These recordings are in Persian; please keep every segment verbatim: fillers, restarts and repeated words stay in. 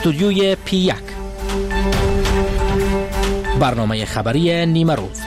استودیوی پی یک، برنامه خبری نیمه روز.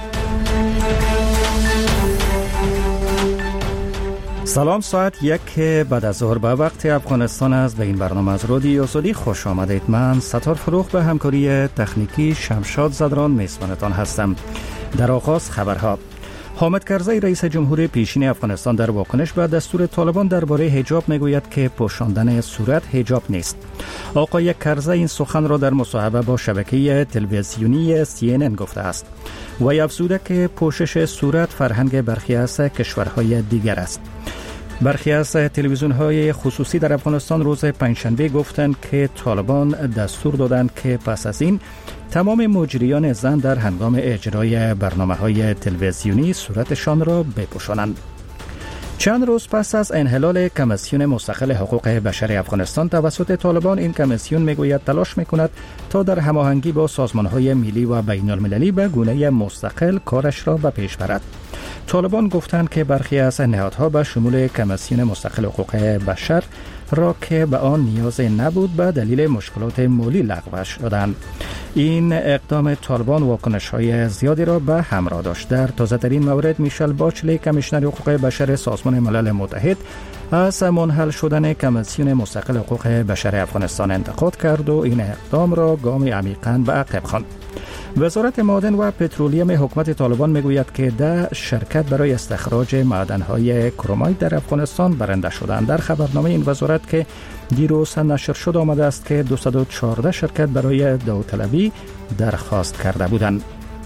سلام، ساعت یک بعد از ظهر به وقت افغانستان است. به این برنامه از رادیو آزادی خوش آمدید. من ستار فروخ به همکاری تکنیکی شمشاد زدران میزبانتان هستم. در آغاز خبرها. حامد کرزی رئیس جمهور پیشین افغانستان در واکنش به دستور طالبان درباره حجاب میگوید که پوشاندن صورت حجاب نیست. آقای کرزی این سخن را در مصاحبه با شبکه تلویزیونی سی ان ان گفته است. وی افزوده که پوشش صورت فرهنگ برخی از کشورهای دیگر است. برخی از تلویزیون‌های خصوصی در افغانستان روز پنجشنبه گفتند که طالبان دستور دادند که پس از این تمام مجریان زن در هنگام اجرای برنامه‌های تلویزیونی صورتشان را بپوشانند. چند روز پس از انحلال کمیسیون مستقل حقوق بشر افغانستان توسط طالبان، این کمیسیون میگوید تلاش میکند تا در هماهنگی با سازمان‌های ملی و بین‌المللی به گونه مستقل کارش را به پیش برد. طالبان گفتند که برخی از نهادها به شمول کمیسیون مستقل حقوق بشر را که به آن نیاز نبود به دلیل مشکلات مالی لغوش دادند. این اقدام طالبان واکنش‌های زیادی را به همراه داشت. در تازه‌ترین مورد میشل باچلی کمیشنر حقوق بشر سازمان ملل متحد از منحل شدن کمیسیون مستقل حقوق بشر افغانستان انتقاد کرد و این اقدام را گامی عمیقاً به عقب خواند. وزارت معادن و پترولیم حکومت طالبان میگوید که ده شرکت برای استخراج معدن‌های کرومایت در افغانستان برنده شدند. در خبرنامه این وزارت که دیروز نشر شد آمده است که دویست و چهارده شرکت برای داوطلبی درخواست کرده بودند.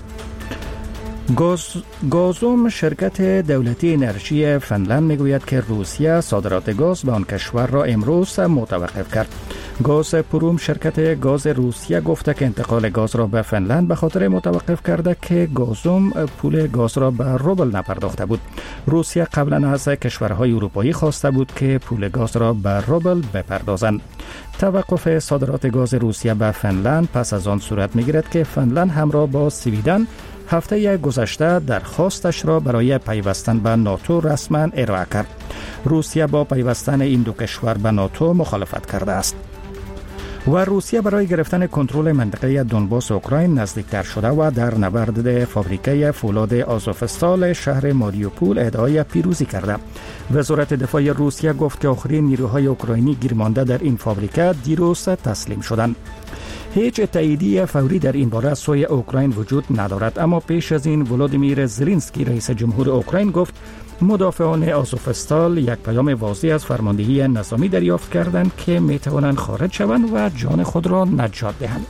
گاز، گازوم شرکت دولتی انرژی فنلند میگوید که روسیه صادرات گاز به آن کشور را امروز متوقف کرد. گاز پروم شرکت گاز روسیه گفته که انتقال گاز را به فنلند به خاطر متوقف کرده که گازوم پول گاز را به روبل نپرداخته بود. روسیه قبلا از کشورهای اروپایی خواسته بود که پول گاز را به روبل بپردازند. توقف صادرات گاز روسیه به فنلند پس از آن صورت میگیرد که فنلند همراه با سویدن هفته گذشته درخواستش را برای پیوستن به ناتو رسما ارائه کرد. روسیه با پیوستن این دو کشور به ناتو مخالفت کرده است. و روسیه برای گرفتن کنترل منطقه دونباس اوکراین نزدیکتر شده و در نبرد فابریکه فولاد آزوفستال شهر ماریوپول ادعای پیروزی کرده. وزارت دفاع روسیه گفت که آخرین نیروهای اوکراینی گیرمانده در این فابریکه دیروز تسلیم شدند. هیچ تاییدیه فوری در این باره از سوی اوکراین وجود ندارد، اما پیش از این ولادیمیر زلنسکی رئیس جمهور اوکراین گفت مدافعان آزوفستال یک پیام واضح از فرماندهی نظامی دریافت کردند که می توانند خارج شوند و جان خود را نجات دهند.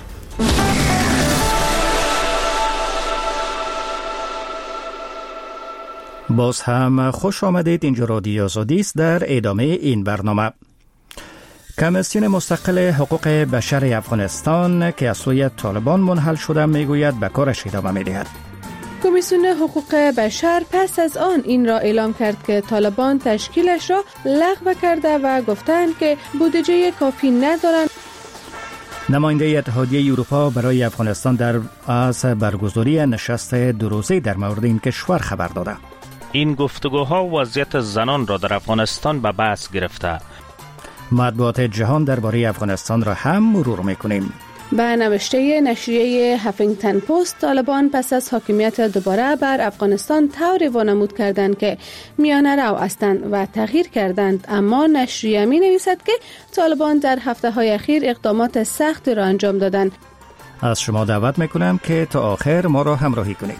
باز هم خوش آمدید. اینجا رادیو آزادی است. در ادامه این برنامه، کمیسیون مستقل حقوق بشر افغانستان که از سوی طالبان منحل شده میگوید به کارش ادامه میدهد. کمیسیون حقوق بشر پس از آن این را اعلام کرد که طالبان تشکیلش را لغو کرده و گفتند که بودجه کافی ندارند. نماینده اتحادیه اروپا برای افغانستان در از برگزاری نشست دو روزه در مورد این کشور خبر داده. این گفتگوها وضعیت زنان را در افغانستان به بحث گرفته. مطبوعات جهان درباره افغانستان را هم مرور میکنیم. به نوشته نشریه هافینگتن پست، طالبان پس از حاکمیت دوباره بر افغانستان طوری وانمود کردند که میانه رو هستند و تغییر کردند، اما نشریه می نویسد که طالبان در هفته های اخیر اقدامات سخت را انجام دادند. از شما دعوت میکنم که تا آخر ما را همراهی کنید.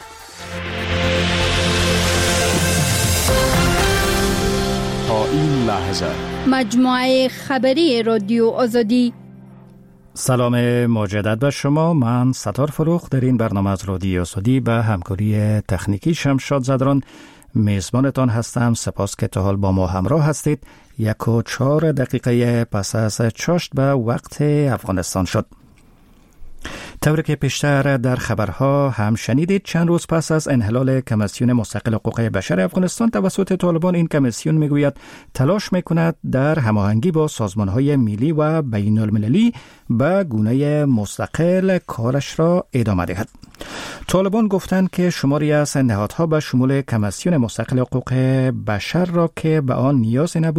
تا این لحظه مجموعه خبری رادیو آزادی. سلام مجدد به شما. من ستار فروخ در این برنامه از رادیو آزادی به همکاری تکنیکی شمشاد زدران میزبانتان هستم. سپاس که تا حال با ما همراه هستید. یک و چهار دقیقه پس از چاشت به وقت افغانستان شد. طوری که پیشتر در خبرها هم شنیدید، چند روز پس از انحلال کمیسیون مستقل حقوق بشر افغانستان توسط طالبان، این کمیسیون میگوید تلاش میکند در هماهنگی با سازمانهای ملی و بین المللی به گونه مستقل کارش را ادامه دهد. طالبان گفتند که شماری از نهادها به شمول کمیسیون مستقل حقوق بشر را که به آن نیازی نبود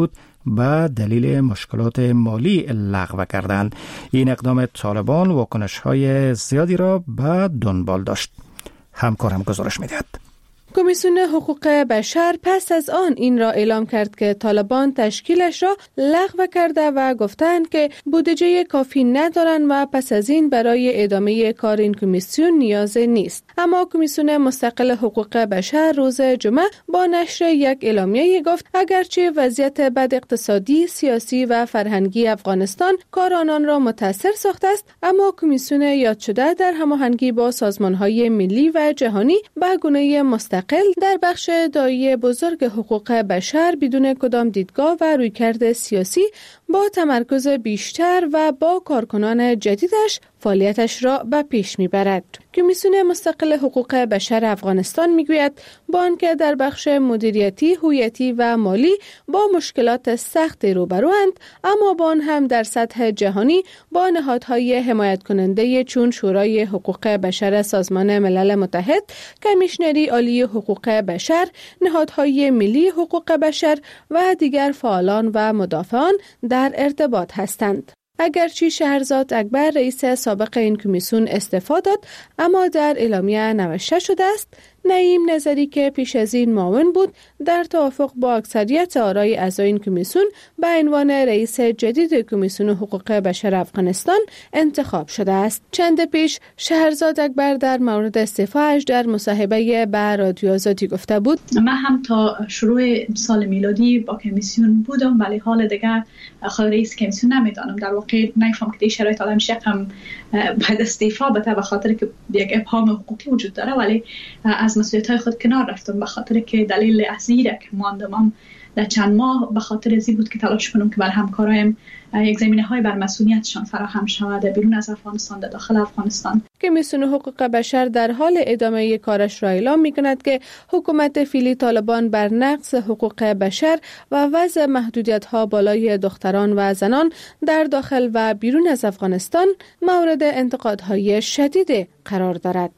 به دلیل مشکلات مالی لغو کردند. این اقدام طالبان واکنش‌های زیادی را به دنبال داشت. همکارم گزارش می‌دهد. کمیسیون حقوق بشر پس از آن این را اعلام کرد که طالبان تشکیلش را لغو کرده و گفتند که بودجه کافی ندارند و پس از این برای ادامه کار این کمیسیون نیاز نیست. اما کمیسیون مستقل حقوق بشر روز جمعه با نشر یک اعلامیه گفت اگرچه وضعیت بد اقتصادی، سیاسی و فرهنگی افغانستان کار آنان را متاثر ساخته است، اما کمیسیون یاد شده در هماهنگی با سازمان‌های ملی و جهانی به گونه مستقل در بخش داعیه بزرگ حقوق بشر بدون کدام دیدگاه و رویکرد سیاسی با تمرکز بیشتر و با کارکنان جدیدش فعالیتش را به پیش میبرد. کمیسیون مستقل حقوق بشر افغانستان میگوید با آنکه در بخش مدیریتی، هویتی و مالی با مشکلات سخت روبروند، اما با آن هم در سطح جهانی با نهادهای حمایت کننده چون شورای حقوق بشر سازمان ملل متحد، کمیشنری عالی حقوق بشر، نهادهای ملی حقوق بشر و دیگر فعالان و مدافعان در ارتباط هستند. اگرچه شهرزاد اکبر رئیس سابق این کمیسیون استعفا داد، اما در اعلامیه نوشته شده است نعیم نظری که پیش از این معاون بود در توافق با اکثریت آرای اعضای این کمیسیون به عنوان رئیس جدید کمیسیون حقوق بشر افغانستان انتخاب شده است. چند پیش شهرزاد اکبر در مورد استعفاش در مصاحبه با رادیو آزادی گفته بود من هم تا شروع سال میلادی با کمیسیون بودم، ولی حال دیگر خود رئیس کمیسیون نمیدانم. در واقع نمیفهم که این شرایط عالم شقم بعد استعفا بده به خاطر که یک ابهام حقوقی وجود داره، ولی از مسئولیت‌های خود کنار رفتم به خاطر که دلیل اصلی که ماندم در چند ماه به خاطر ازی بود که تلاش کنم که بر همکارایم یک زمینه‌های بر مسئولیتشان فراهم شود بیرون از افغانستان در داخل افغانستان. کمیسیون حقوق بشر در حال ادامه کارش را اعلام می‌کند که حکومت فعلی طالبان بر نقض حقوق بشر و وضع محدودیت‌ها بالای دختران و زنان در داخل و بیرون از افغانستان مورد انتقادهای شدید قرار دارد.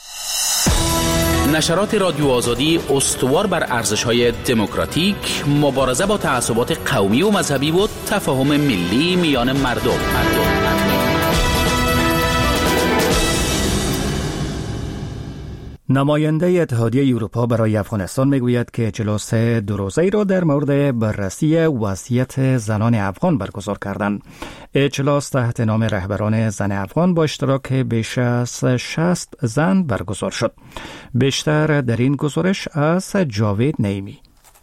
نشرات رادیو آزادی استوار بر ارزش‌های دموکراتیک، مبارزه با تعصبات قومی و مذهبی و تفاهم ملی میان مردم. مردم. نماینده اتحادیه اروپا برای افغانستان میگوید که اجلاس دو روزه‌ای را در مورد بررسی وضعیت زنان افغان برگزار کردند. اجلاس تحت نام رهبران زن افغان با اشتراک بیش از شصت زن برگزار شد. بیشتر در این گزارش از جاوید نعیمی.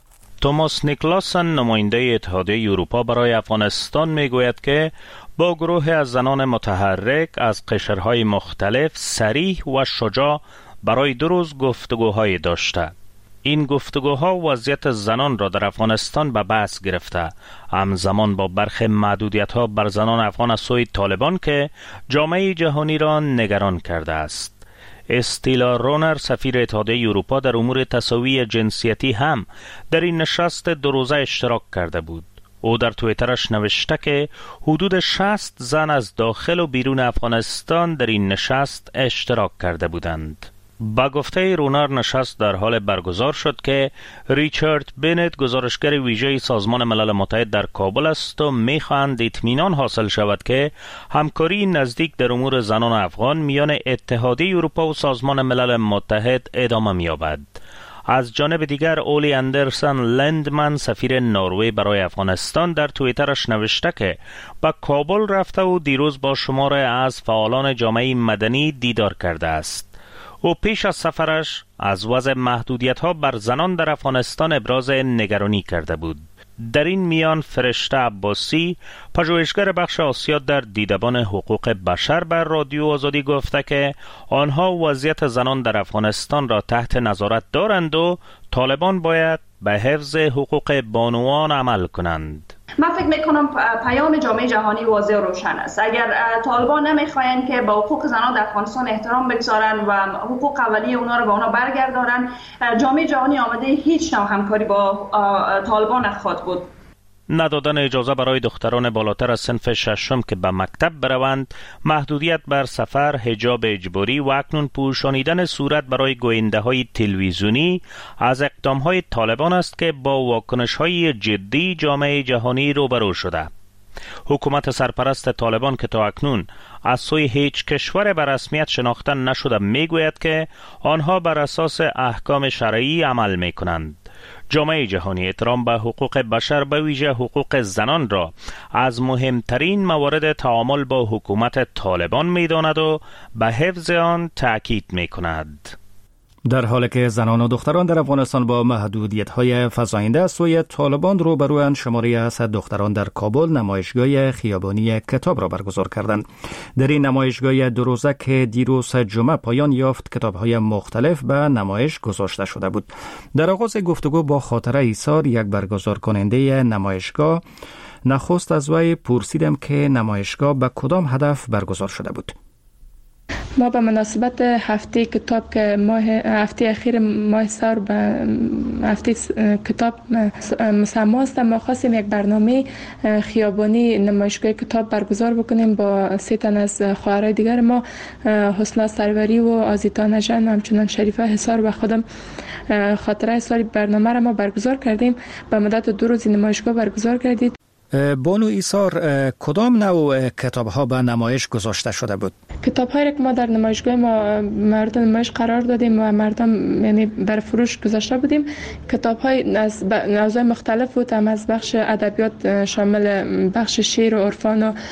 توماس نیکلاسن نماینده اتحادیه اروپا برای افغانستان میگوید که با گروه از زنان متحرک از قشرهای مختلف صریح و شجاع برای دو روز گفتگوهای داشته. این گفتگوها وضعیت زنان را در افغانستان به بحث گرفته، همزمان با برخی محدودیت‌ها بر زنان افغان از سوی طالبان که جامعه جهانی را نگران کرده است. استیلا رونر سفیر اتحادیه اروپا در امور تساوی جنسیتی هم در این نشست دو روزه اشتراک کرده بود. او در توییترش نوشته که حدود شصت زن از داخل و بیرون افغانستان در این نشست اشتراک کرده بودند. با گفته رونر نشست در حال برگزار شد که ریچارد بنت گزارشگر ویژه سازمان ملل متحد در کابل است و می‌خواهند اطمینان حاصل شود که همکاری نزدیک در امور زنان افغان میان اتحادیه اروپا و سازمان ملل متحد ادامه می‌یابد. از جانب دیگر اولی اندرسن لندمن سفیر نروژ برای افغانستان در توییترش نوشته که به کابل رفته و دیروز با شمار از فعالان جامعه مدنی دیدار کرده است. او پیش از سفرش از وضع محدودیت‌ها بر زنان در افغانستان ابراز نگرانی کرده بود. در این میان فرشته عباسی، پژوهشگر بخش آسیا در دیدبان حقوق بشر بر رادیو آزادی گفته که آنها وضعیت زنان در افغانستان را تحت نظارت دارند و طالبان باید به حفظ حقوق بانوان عمل کنند. من فکر میکنم پیام جامعه جهانی واضح و روشن است. اگر طالبان نمیخواین که با حقوق زنان در افغانستان احترام بگذارن و حقوق اولیه اونا رو به اونا برگردارن، جامعه جهانی آماده هیچ نوع همکاری با طالبان نخواهد بود. ندادن اجازه برای دختران بالاتر از صنف ششم که به مکتب بروند، محدودیت بر سفر، حجاب اجباری و اکنون پوشانیدن صورت برای گوینده های تلویزیونی از اقدام های طالبان است که با واکنش های جدی جامعه جهانی روبرو شده. حکومت سرپرست طالبان که تا اکنون از سوی هیچ کشور به رسمیت شناخته نشده میگوید که آنها بر اساس احکام شرعی عمل می کنند. جامعه جهانی احترام به حقوق بشر به ویژه حقوق زنان را از مهمترین موارد تعامل با حکومت طالبان می داند و به حفظ آن تأکید می کند. در حالی که زنان و دختران در افغانستان با محدودیت‌های فزاینده از سوی طالبان روبروند، شماری از دختران در کابل نمایشگاه خیابانی کتاب را برگزار کردند. در این نمایشگاه دو روزه که دیروز جمعه پایان یافت، کتاب‌های مختلف به نمایش گذاشته شده بود. در آغاز گفتگو با خاطره ایثار، یک برگزار کننده نمایشگاه، نخست از وی پرسیدم که نمایشگاه به کدام هدف برگزار شده بود. ما به مناسبت هفته کتاب که ماه هفته اخیر ماه سال به هفته کتاب مسمى است، ما خواستیم یک برنامه خیابانی نمایشگاه کتاب برگزار بکنیم با سه تن از خواهرای دیگر ما، حسنا سروری و آزیتا نژاد و همچنان شریفه حصار و خودم. خاطره سال برنامه را ما برگزار کردیم، به مدت دو روز نمایشگاه برگزار کردید. بانو ایثار، کدام نوع کتاب ها به نمایش گذاشته شده بود؟ کتاب هایی که ما در نمایشگاه ما مورد نمایش قرار دادیم و مردم یعنی بر فروش گذاشته بودیم، کتاب های از موضوع مختلف بود، هم از بخش ادبیات شامل بخش شعر و عرفان و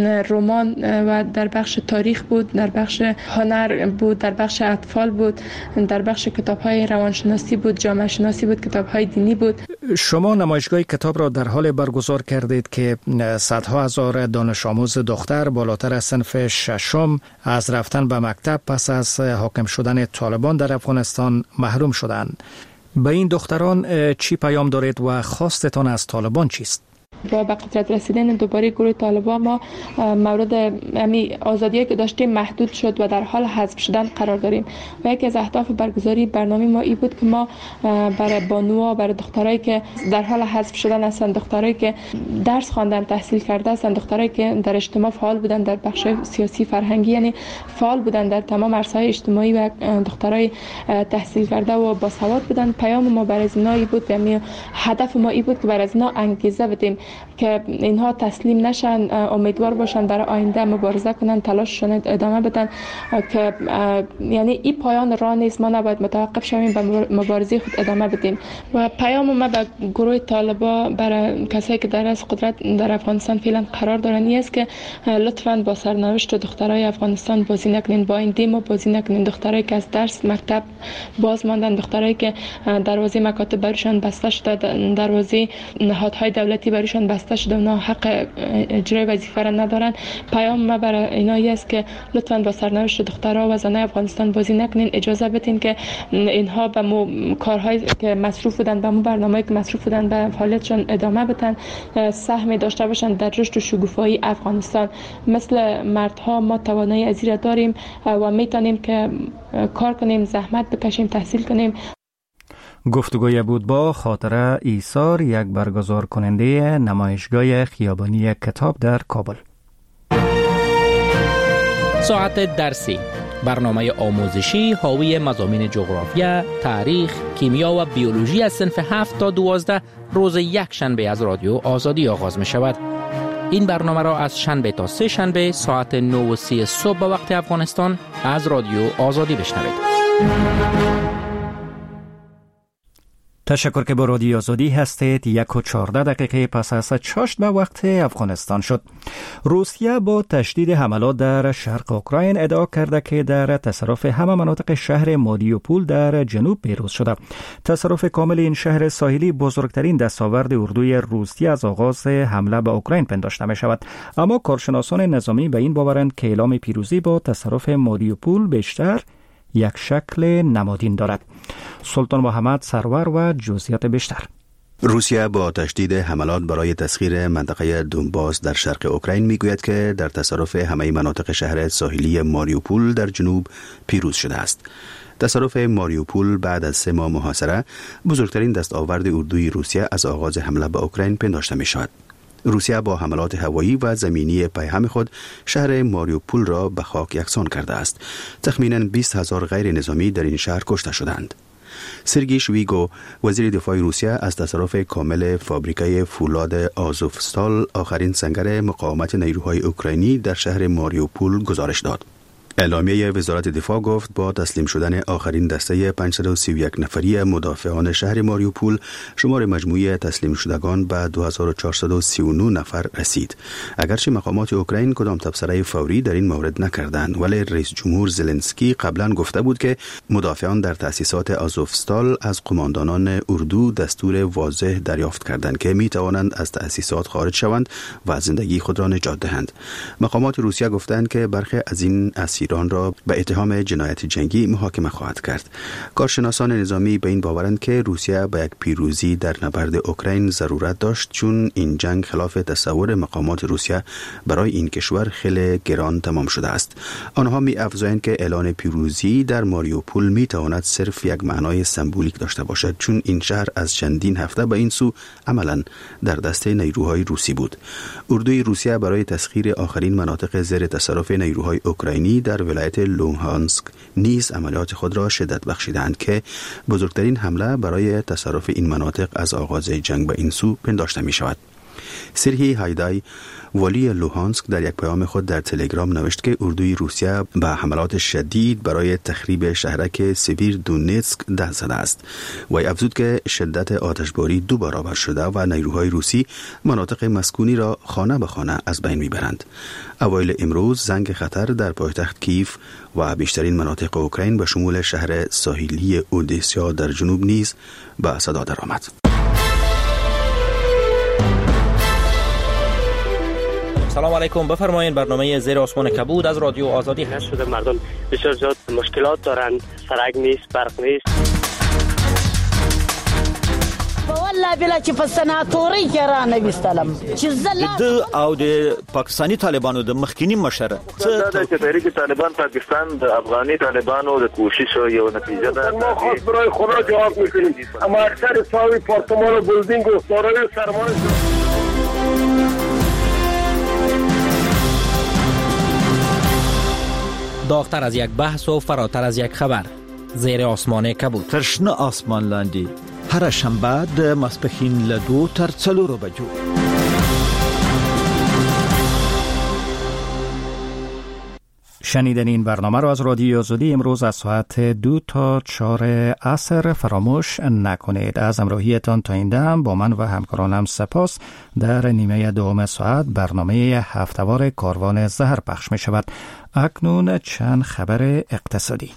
رمان و در بخش تاریخ بود، در بخش هنر بود، در بخش اطفال بود، در بخش کتاب های روانشناسی بود، جامعه شناسی بود، کتاب های دینی بود. شما نمایشگاه کتاب را در حال برگزار کردید که صدها هزار دانش آموز دختر بالاتر از صنف ششم از رفتن به مکتب پس از حاکم شدن طالبان در افغانستان محروم شدند. به این دختران چی پیام دارید و خواستتان از طالبان چیست؟ با به قدرت رسیدن دوباره گروه طالبان ما مورد امی آزادی که داشتیم محدود شد و در حال حذف شدن قرار داریم و یکی از اهداف برگزاری برنامه ما این بود که ما برای بانوها، برای دخترایی که در حال حذف شدن هستند، دخترایی که درس خواندن، تحصیل کرده هستند، دخترایی که در اجتماع فعال بودن، در بخش سیاسی فرهنگی یعنی فعال بودن در تمام عرصه‌های اجتماعی و دخترای تحصیل کرده و باسواد بودن، پیام ما برای اینا این بود، یعنی هدف ما این بود که برای اینا انگیزه بدیم که اینها تسلیم نشن، امیدوار باشن، برای آینده مبارزه کنن، تلاششون ادامه بدن، که یعنی این پایان راه نیست، ما نباید متوقف شویم، به مبارزه خود ادامه بدیم. و پیام ما به گروه طالبان برای کسایی که در از قدرت در افغانستان فعلا قرار دارن این است که لطفاً با سرنوشت دخترای افغانستان بازی نکنین، با این دیم بازی نکنین. دخترایی که از درس مکتب باز ماندن، دخترایی که دروازه مکاتب برشان بسته شده، دروازه نهادهای دولتی برشان بسته شده، اونا حق اجرای وظیفه را ندارن. پیام ما برای اینا است که لطفاً با سرنوشت دخترها و زنای افغانستان بازی نکنین، اجازه بدین که اینها به مو کارهایی که مصروف بودن، به مو برنامه‌ای که مصروف بودن به فعالیتشون ادامه بدن، سهمی داشته باشن در رشد و شکوفایی افغانستان. مثل مردها ما توانایی از این داریم و میتونیم که کار کنیم، زحمت بکشیم، تحصیل کنیم. گفتگوی بود با خاطره ایثار، یک برگزار کننده نمایشگاه خیابانی کتاب در کابل. ساعت درسی، برنامه آموزشی حاوی مضامین جغرافیا، تاریخ، کیمیا و بیولوژی از صنف هفت تا دوازده روز یک شنبه از رادیو آزادی آغاز می شود. این برنامه را از شنبه تا سه شنبه ساعت نه و سی صبح به وقت افغانستان از رادیو آزادی بشنوید. تشکر که با رادیو آزادی هستید. یک و چهارده دقیقه پس از چاشت به وقت افغانستان شد. روسیه با تشدید حملات در شرق اوکراین ادعا کرده که در تصرف همه مناطق شهر ماریوپول در جنوب پیروز شده. تصرف کامل این شهر ساحلی بزرگترین دستاورد اردوی روسیه از آغاز حمله به اوکراین پنداشته می شود. اما کارشناسان نظامی به این باورند که اعلام پیروزی با تصرف ماریوپول بیشتر یک شکل نمادین دارد. سلطان محمد سرور و جزئیات بیشتر. روسیه با تشدید حملات برای تسخیر منطقه دونباس در شرق اوکراین میگوید که در تصرف همه مناطق شهر ساحلی ماریوپول در جنوب پیروز شده است. تصرف ماریوپول بعد از سه ماه محاصره بزرگترین دستاورد اردوی روسیه از آغاز حمله به اوکراین پنداشته می شود. روسیه با حملات هوایی و زمینی پیهم خود شهر ماریوپول را به خاک یکسان کرده است. تخمیناً بیست هزار غیر نظامی در این شهر کشته شدند. سرگی شویگو وزیر دفاع روسیه از تصرف کامل فابریکه فولاد آزوفستال آخرین سنگر مقاومت نیروهای اوکراینی در شهر ماریوپول گزارش داد. اعلامیه وزارت دفاع گفت با تسلیم شدن آخرین دسته پانصد و سی و یک نفری مدافعان شهر ماریوپول شمار مجموعی تسلیم شدگان به دو هزار و چهارصد و سی و نه نفر رسید. اگرچه مقامات اوکراین کدام تبصره فوری در این مورد نکردند، ولی رئیس جمهور زلنسکی قبلا گفته بود که مدافعان در تأسیسات آزوفستال از قماندانان اردو دستور واضح دریافت کردند که می توانند از تأسیسات خارج شوند و زندگی خود را نجات دهند. مقامات روسیه گفتند که برخی از این اسیر ایران را به اتهام جنایت جنگی محاکمه خواهد کرد. کارشناسان نظامی به این باورند که روسیه به یک پیروزی در نبرد اوکراین ضرورت داشت، چون این جنگ خلاف تصور مقامات روسیه برای این کشور خیلی گران تمام شده است. آنها می افزایند که اعلان پیروزی در ماریوپول می تواند صرف یک معنای سمبولیک داشته باشد، چون این شهر از چندین هفته به این سو عملاً در دست نیروهای روسی بود. اردوی روسیه برای تسخیر آخرین مناطق زیر تصرف نیروهای اوکراینی در ولایت لوهانسک نیز عملیات خود را شدت بخشیدند که بزرگترین حمله برای تصرف این مناطق از آغاز جنگ به این سو پنداشته می شود. سرهی هایدای والی لوهانسک در یک پیام خود در تلگرام نوشت که اردوی روسیه به حملات شدید برای تخریب شهرک سیویر دونتسک دست زده است. وی افزود که شدت آتشباری دو برابر شده و نیروهای روسی مناطق مسکونی را خانه به خانه از بین میبرند. اوایل امروز زنگ خطر در پایتخت کیف و بیشترین مناطق اوکراین به شمول شهر ساحلی اودسا در جنوب نیز به صدا درآمد. سلام علیکم، بفرمایید. برنامه زیر آسمان کبود از رادیو آزادی هست. شده مردم بسیار زیاد مشکلات دارند، سرک نیست، برق نیست. والله بلا چې په سناتوري کې را نه وستلم چې زلا د او د پاکستانی طالبانو د مخکینی مشر څه د تحریک طالبان پاکستان د افغاني طالبانو د کوشش یو نتیجه ده. ما خاص برای خدا جواب میکنیم، اما اکثر ساوی پارتمان و بلدینگ و سارای سرمایه داغتر از یک بحث و فراتر از یک خبر. زیر آسمان کبود. ترشنه آسمان لاندی. هر شنبه د ماسپښین له دو تر څلورو بجو. شنیدن این برنامه را از رادیو آزادی امروز از ساعت دو تا چهار عصر فراموش نکنید. از همراهیتان تا این دم با من و همکارانم سپاس. در نیمه دوم ساعت برنامه هفته‌وار کاروان زهر پخش می شود. اکنون چند خبر اقتصادی.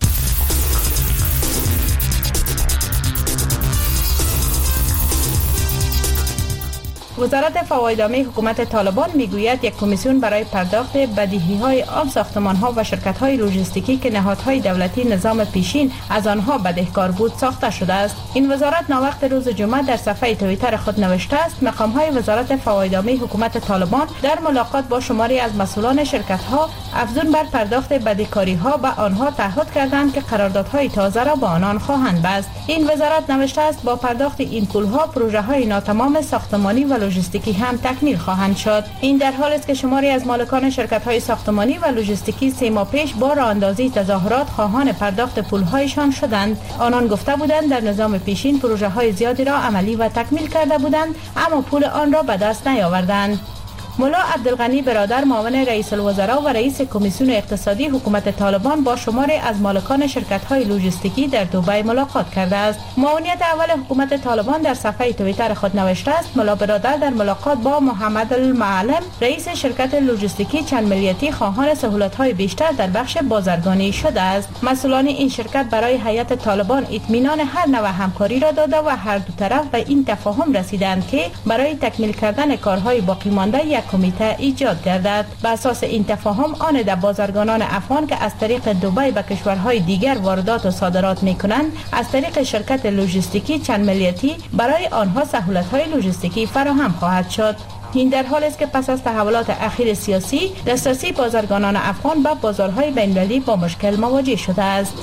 وزارت فوایدنامه حکومت طالبان میگوید یک کمیسیون برای پرداخت بدهی‌های آن ساختمان‌ها و شرکت‌های لوجستیکی که نهادهای دولتی نظام پیشین از آنها بدهکار بود ساخته شده است. این وزارت ناوقت روز جمعه در صفحه توییتر خود نوشته است مقام‌های وزارت فوایدنامه حکومت طالبان در ملاقات با شماری از مسئولان شرکت‌ها افزون بر پرداخت بدهکاری‌ها به آنها تعهد کردند که قراردادهای تازه را با آنان خواهند بست. این وزارت نوشته است با پرداخت این پول‌ها پروژه‌های ناتمام ساختمانی و لوجستیکی هم تکمیل خواهند شد. این در حالی است که شماری از مالکان شرکت‌های ساختمانی و لوجستیکی سه ماه پیش با راه‌اندازی تظاهرات خواهان پرداخت پول‌هایشان شدند. آنان گفته بودند در نظام پیشین پروژه‌های زیادی را عملی و تکمیل کرده بودند اما پول آن را به دست نیاوردند. ملا عبدالغنی برادر معاون رئیس الوزراء و رئیس کمیسیون اقتصادی حکومت طالبان با شماری از مالکان شرکت‌های لوجستیکی در دبی ملاقات کرده است. معاونیت اول حکومت طالبان در صفحه توییتر خود نوشته است ملا برادر در ملاقات با محمد المعلم رئیس شرکت لوجستیکی چند ملیتی خواهان سهولت‌های بیشتر در بخش بازرگانی شده است. مسئولان این شرکت برای هیئت طالبان اطمینان هر نوع همکاری را داده و هر دو طرف به این تفاهم رسیدند که برای تکمیل کردن کارهای باقی مانده یک کمیته ایجاد گردد. بر اساس این تفاهم آن در بازرگانان افغان که از طریق دبی به کشورهای دیگر واردات و صادرات می‌کنند از طریق شرکت لوجستیکی چند ملیتی برای آنها سهولت‌های لوجستیکی فراهم خواهد شد. این در حالی است که پس از تحولات اخیر سیاسی دسترسی بازرگانان افغان به بازارهای بین‌المللی با مشکل مواجه شده است.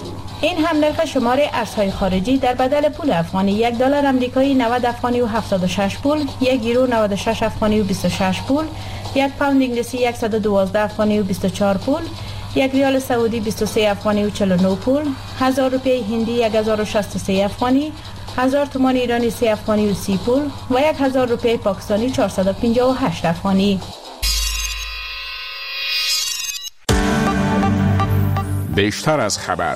این هم نرخ شمار ارزهای خارجی در بدل پول افغانی: یک دلار آمریکایی نود افغانی و هفتاد و شش پول، یک یورو نود و شش افغانی و بیست و شش پول، یک پوند انگلیسی صد و دوازده افغانی و بیست و چهار پول، یک ریال سعودی بیست و سه افغانی و چهل و نه پول، هزار روپیه هندی یک هزار و شصت و سه افغانی، هزار تومان ایرانی سه افغانی و سی پول و یک هزار روپیه پاکستانی چهارصد و پنجاه و هشت افغانی. بیشتر از خبر.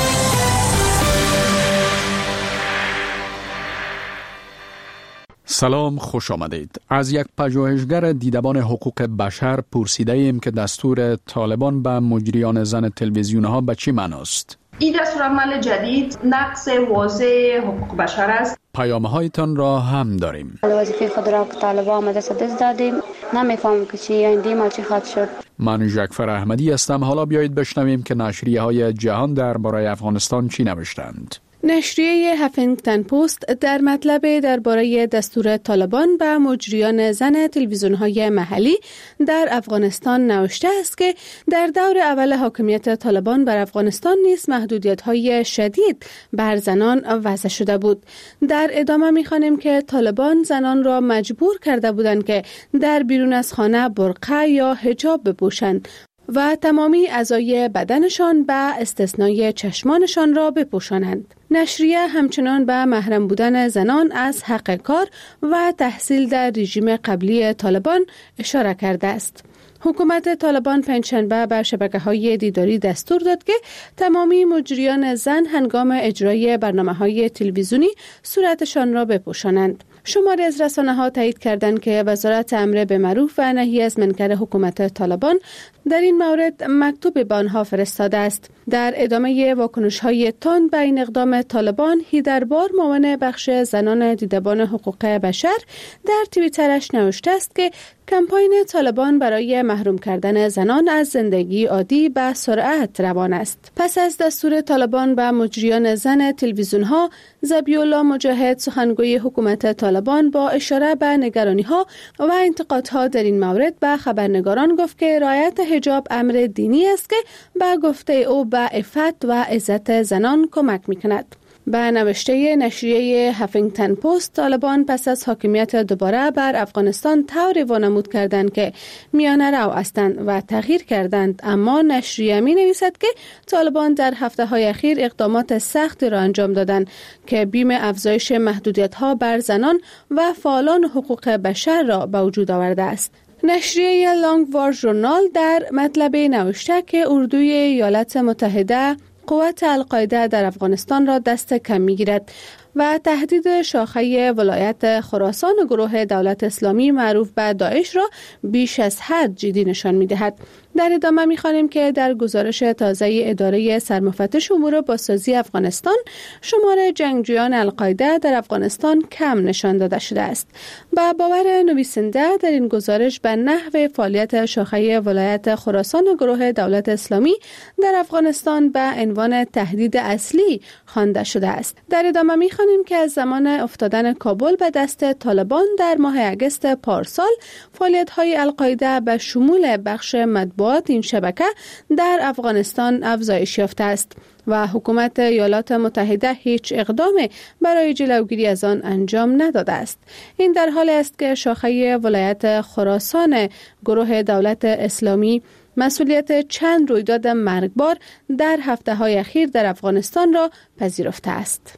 سلام، خوش آمدید. از یک پژوهشگر دیدبان حقوق بشر پرسیده ایم که دستور طالبان به مجریان زن تلویزیون ها به چی معناست؟ این دستورالعمل جدید نقض واضح حقوق بشر است. پیام‌هایتان را هم داریم. وظیفه خود را که طالبان آمده دست دادیم، نمیفهمم که چی آینده ما چی خواهد شد. من جعفر احمدی هستم. حالا بیایید بشنویم که نشریه های جهان درباره افغانستان چی نوشتند. نشریه هفینگتن پست در مطلب درباره دستور طالبان به مجریان زن تلویزیون‌های محلی در افغانستان نوشته است که در دور اول حاکمیت طالبان بر افغانستان نیز محدودیت‌های شدید بر زنان وضع شده بود. در ادامه می‌خوانیم که طالبان زنان را مجبور کرده بودند که در بیرون از خانه برقع یا حجاب بپوشند و تمامی اعضای بدنشان به استثنای چشمانشان را بپوشانند. نشریه همچنان به محرم بودن زنان از حق کار و تحصیل در رژیم قبلی طالبان اشاره کرده است. حکومت طالبان پنجشنبه بر شبکه‌های دیداری دستور داد که تمامی مجریان زن هنگام اجرای برنامه‌های تلویزیونی صورتشان را بپوشانند. شماری از رسانه‌ها تایید کردند که وزارت امر به معروف و نهی از منکر حکومت طالبان در این مورد مکتوب به آنها فرستاده است. در ادامه واکنش‌های تند به این اقدام طالبان، هیدربار معاون بخش زنان دیدبان حقوق بشر در توییترش نوشته است که کمپاین طالبان برای محروم کردن زنان از زندگی عادی به سرعت روان است. پس از دستور طالبان به مجریان زن تلویزیون‌ها، ذبیح‌الله مجاهد سخنگوی حکومت طالبان با اشاره به نگرانی‌ها و انتقادها در این مورد به خبرنگاران گفت که رعایت حجاب امر دینی است که به گفته او به عفت و عزت زنان کمک می‌کند. به نوشته نشریه هفینگتن پست، طالبان پس از حاکمیت دوباره بر افغانستان طوری وانمود کردند که میانه رو هستند و تغییر کردند، اما نشریه می نویسد که طالبان در هفته های اخیر اقدامات سختی را انجام دادند که بیم افزایش محدودیت ها بر زنان و فعالان حقوق بشر را به وجود آورده است. نشریه لانگ وار ژورنال در مطلب نوشته که اردوی ایالات متحده قوت القاعده در افغانستان را دست کم می‌گیرد و تهدید شاخه ولایت خراسان گروه دولت اسلامی معروف به داعش را بیش از حد جدی نشان می‌دهد. در ادامه می‌خوانیم که در گزارش تازه اداره سرمفتش امور بازسازی افغانستان، شمار جنگجویان القاعده در افغانستان کم نشان داده شده است. با باور نویسنده، در این گزارش به نحو فعالیت شاخه ولایت خراسان گروه دولت اسلامی در افغانستان به عنوان تهدید اصلی خوانده شده است. در ادامه می‌خوانیم که از زمان افتادن کابل به دست طالبان در ماه اگست پارسال، فعالیت‌های القاعده به شمول بخش مطبوعات این شبکه در افغانستان افزایش یافته است و حکومت ایالات متحده هیچ اقدامی برای جلوگیری از آن انجام نداده است. این در حالی است که شاخه ولایت خراسان گروه دولت اسلامی مسئولیت چند رویداد مرگبار در هفته‌های اخیر در افغانستان را پذیرفته است.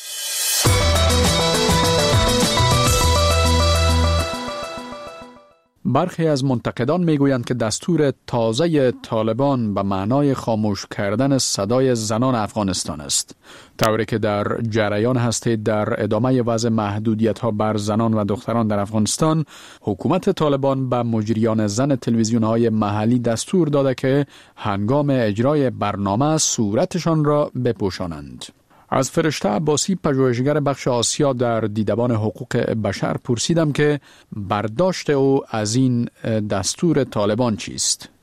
برخی از منتقدان میگویند که دستور تازه طالبان به معنای خاموش کردن صدای زنان افغانستان است، طوری که در جریان هستید در ادامه وضع محدودیت‌ها بر زنان و دختران در افغانستان، حکومت طالبان به مجریان زن تلویزیون‌های محلی دستور داده که هنگام اجرای برنامه صورتشان را بپوشانند. از فرشته عباسی، پژوهشگر بخش آسیا در دیدبان حقوق بشر، پرسیدم که برداشت او از این دستور طالبان چیست؟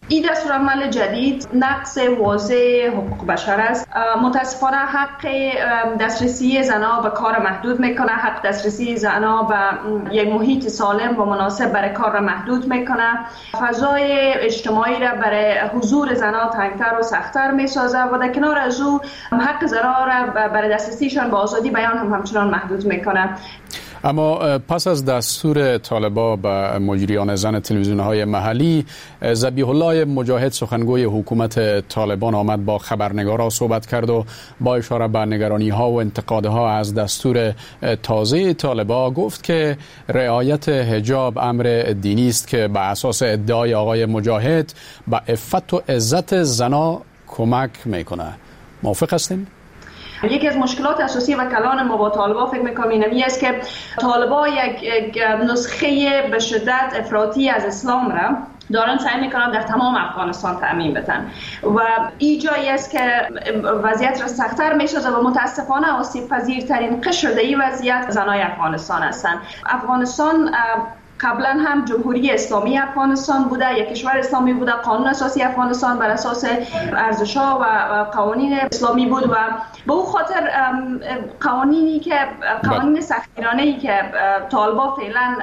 این دستورالعمل جدید نقض واضح حقوق بشر است. متاسفانه حق دسترسی زنان به کار محدود میکنه، حق دسترسی زنان به یک محیط سالم و مناسب برای کار را محدود میکنه، فضای اجتماعی را برای حضور زنان تنگتر و سختتر میسازه و در کنار از او حق زنان را برای دسترسیشان به آزادی بیان هم همچنان محدود میکنه. اما پس از دستور طالبان به مجریان زن تلویزیون‌های محلی، ذبیح الله مجاهد سخنگوی حکومت طالبان آمد با خبرنگارا صحبت کرد و با اشاره به نگرانی‌ها و انتقادها از دستور تازه طالبان گفت که رعایت حجاب امر دینی است که به اساس ادعای آقای مجاهد به عفت و عزت زنا کمک میکنه. موافق هستین؟ یکی از مشکلات اساسی و کلان ما با طالبان فکر میکنم اینمی است که طالبان یک, یک نسخه به شدت افراطی از اسلام را دارن سعی میکنن در تمام افغانستان تأمین بدن و این جایی است که وضعیت را سخت‌تر میسازه و متاسفانه آسیب پذیرترین قشر در این وضعیت زنای افغانستان هستند. افغانستان قبلا هم جمهوری اسلامی افغانستان بوده، یک کشور اسلامی بوده. قانون اساسی افغانستان بر اساس ارزش‌ها و قوانین اسلامی بود و به او خاطر قوانینی که قوانین سختگیرانه‌ای که طالبان فعلا